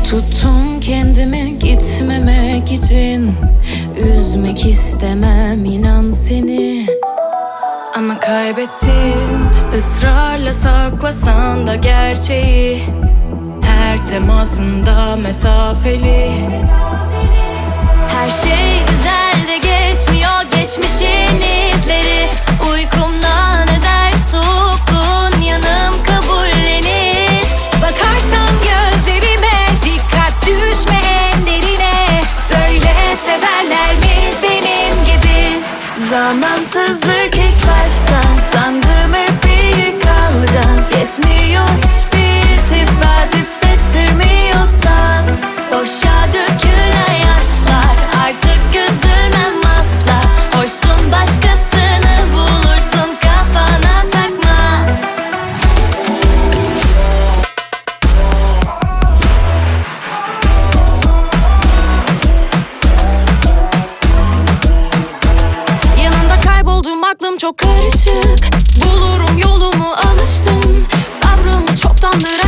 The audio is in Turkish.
Tuttum kendimi gitmemek için, üzmek istemem inan seni. Ama kaybettim, ısrarla saklasan da gerçeği. Her temasında mesafeli. Her şey güzel de geçmiyor geçmişin izleri. Uykumdan eder soğukluğun, yanım kabullenir. Bakarsan gözlerime, dikkat düşme en derine. Söyle, severler mi benim gibi? Zamansızlık ilk baştan, sandım hep iyi kalacağız. Yetmiyor hiçbir iltifat, hissettirmiyorsan. Boşa dökülen yaşlar, artık üzülmem asla. Hoşsun, başkasını bulursun, kafana takma. Yanında kayboldum, aklım çok karışık. Bulurum yolumu, alıştım. Sabrım çoktandır